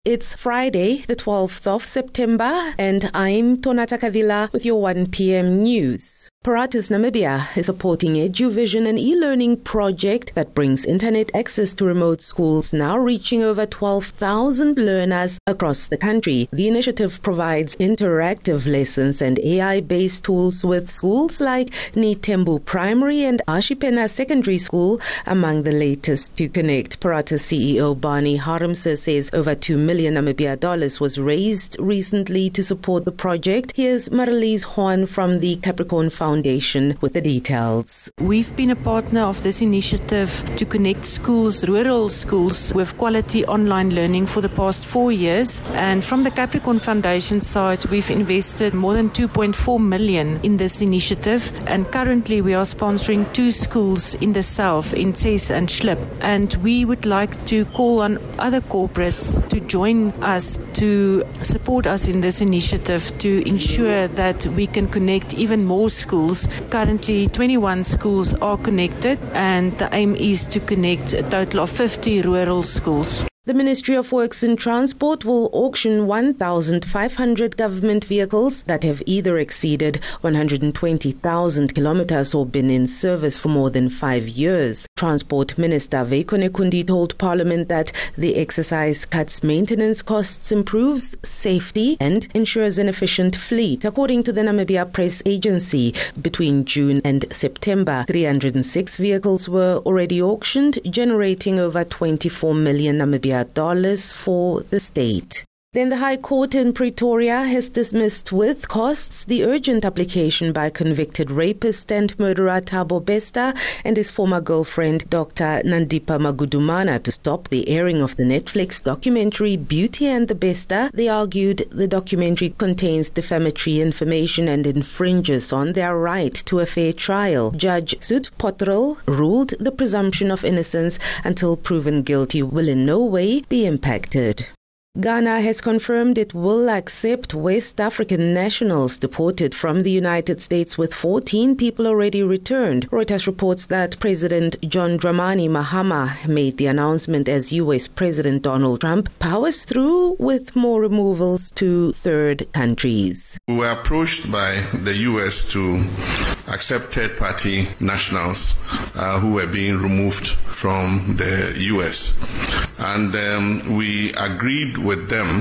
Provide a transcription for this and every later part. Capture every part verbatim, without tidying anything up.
It's Friday, the twelfth of September, and I'm Tonata Kavila with your one p.m. news. Paratus Namibia is supporting EduVision, an e-learning project that brings internet access to remote schools, now reaching over twelve thousand learners across the country. The initiative provides interactive lessons and A I-based tools with schools like Nitembu Primary and Ashipena Secondary School among the latest to connect. Paratus C E O Barney Harmser says over two million Namibia dollars was raised recently to support the project. Here's Marlies Horn from the Capricorn Foundation with the details. We've been a partner of this initiative to connect schools, rural schools, with quality online learning for the past four years. And from the Capricorn Foundation side, we've invested more than two point four million in this initiative. And currently we are sponsoring two schools in the south, in Ces and Schlip. And we would like to call on other corporates to join us to support us in this initiative to ensure that we can connect even more schools. Currently, twenty-one schools are connected, and the aim is to connect a total of fifty rural schools. The Ministry of Works and Transport will auction one thousand five hundred government vehicles that have either exceeded one hundred twenty thousand kilometers or been in service for more than five years. Transport Minister Veiko Nekundi told Parliament that the exercise cuts maintenance costs, improves safety and ensures an efficient fleet. According to the Namibia Press Agency, between June and September, three hundred six vehicles were already auctioned, generating over twenty-four million Namibia dollars for the state. Then the High Court in Pretoria has dismissed with costs the urgent application by convicted rapist and murderer Thabo Bester and his former girlfriend Doctor Nandipa Magudumana to stop the airing of the Netflix documentary Beauty and the Bester. They argued the documentary contains defamatory information and infringes on their right to a fair trial. Judge Sud Potrel ruled the presumption of innocence until proven guilty will in no way be impacted. Ghana has confirmed it will accept West African nationals deported from the United States, with fourteen people already returned. Reuters reports that President John Dramani Mahama made the announcement as U S President Donald Trump powers through with more removals to third countries. We were approached by the U S to accept third-party nationals uh, who were being removed from the U S And um, we agreed with them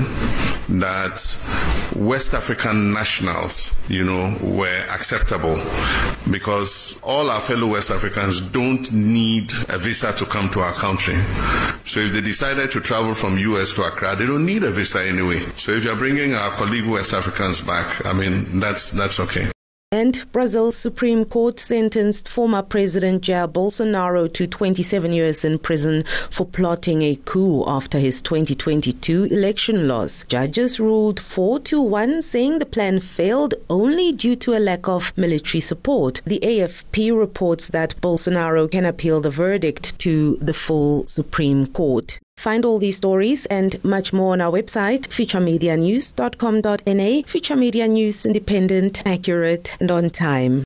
that West African nationals, you know, were acceptable because all our fellow West Africans don't need a visa to come to our country. So if they decided to travel from U S to Accra, they don't need a visa anyway. So if you're bringing our colleague West Africans back, I mean, that's that's okay. And Brazil's Supreme Court sentenced former President Jair Bolsonaro to twenty-seven years in prison for plotting a coup after his twenty twenty-two election loss. Judges ruled four to one, saying the plan failed only due to a lack of military support. The A F P reports that Bolsonaro can appeal the verdict to the full Supreme Court. Find all these stories and much more on our website, future media news dot com dot n a. Future Media News, independent, accurate, and on time.